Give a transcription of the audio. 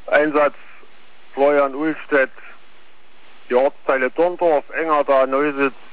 Einsatz Florian Uhlstedt, die Ortsteile Dorndorf, Engerda, Neusitz,